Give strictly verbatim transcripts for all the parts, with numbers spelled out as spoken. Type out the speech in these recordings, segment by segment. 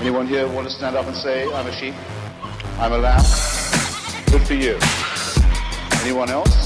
Anyone here want to stand up and say, I'm a sheep? I'm a lamb? Good for you. Anyone else?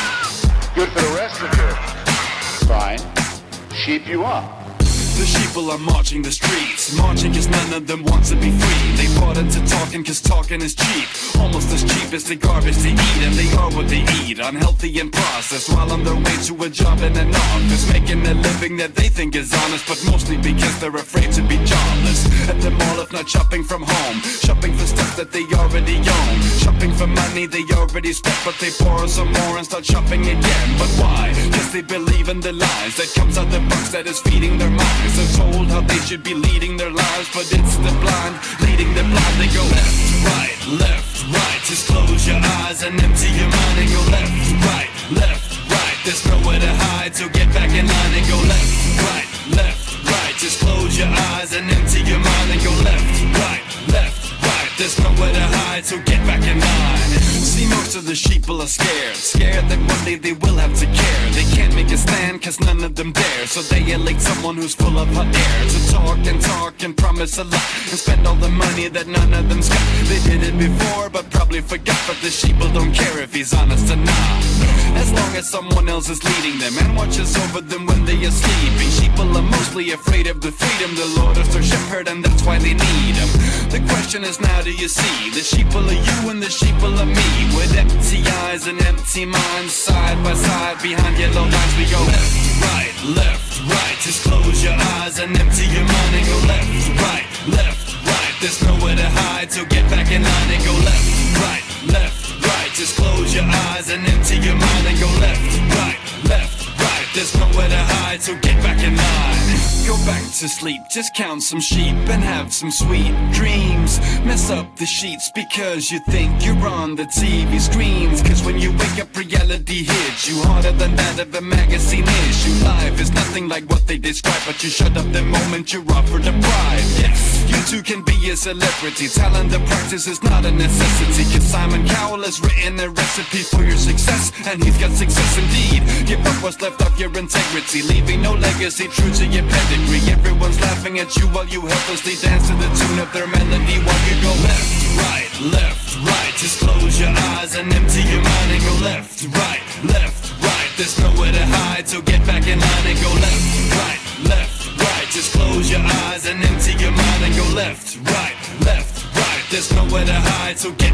Good for the rest of you. Fine. Sheep you are. The sheeple are marching the streets, marching cause none of them wants to be free. They bought into talking cause talking is cheap, almost as cheap as the garbage they eat. And they are what they eat, unhealthy and processed, while on their way to a job in an office, making a living that they think is honest, but mostly because they're afraid to be jobless. At the mall, if not shopping from home, shopping for stuff that they already own, shopping for money they already spent, but they borrow some more and start shopping again. But why? Cause they believe in the lies that comes out the box that is feeding their minds. They're told how they should be leading their lives, but it's the blind leading the blind. They go left, right, left, right. Just close your eyes and empty your mind and go left, right, left, right. There's nowhere to hide, so get back in line and go left, right, left, right. Just close your eyes and empty your mind and go left, right, left, right. There's nowhere to hide, so get back in line. See, most of the sheeple are scared, scared that one day they will have to care. They can't make a stand cause none of them dare, so they elect someone who's full of hot air to talk and talk and promise a lot and spend all the money that none of them's got. They did it before but probably forgot, but the sheeple don't care if he's honest or not, as long as someone else is leading them and watches over them when they are sleeping. Sheeple are mostly afraid of the freedom the Lord is their shepherd, and that's why they need him. The question is now, do you see the sheeple are you and the sheeple are me? With empty eyes and empty minds, side by side behind yellow lines, we go left, right, left, right. Just close your eyes and empty your mind and go left, right, left, right. There's nowhere to hide, so get back in line and go left, right, left, right. Just close your eyes and empty your mind and go left, right, left, right. There's nowhere to hide, so get back in line. Go back to sleep, just count some sheep and have some sweet dreams. Mess up the sheets because you think you're on the T V screens, cause when you wake up reality hits you harder than that of a magazine issue. Life is nothing like what they describe, but you shut up the moment you're offered a bribe. Yes, you too can be a celebrity. Talent the practice is not a necessity, cause Simon Cowell has written a recipe for your success, and he's got success indeed. Give up what's left of your integrity, leaving no legacy true to your pedigree. Everyone's laughing at you while you helplessly dance to the tune of their melody, while you go left, right, left, right. Just close your eyes and empty your mind and go left, right, left, right. There's nowhere to hide, so get back in line and go left, right, left, right. Just close your eyes and empty your mind and go left, right, left, right. There's nowhere to hide, so get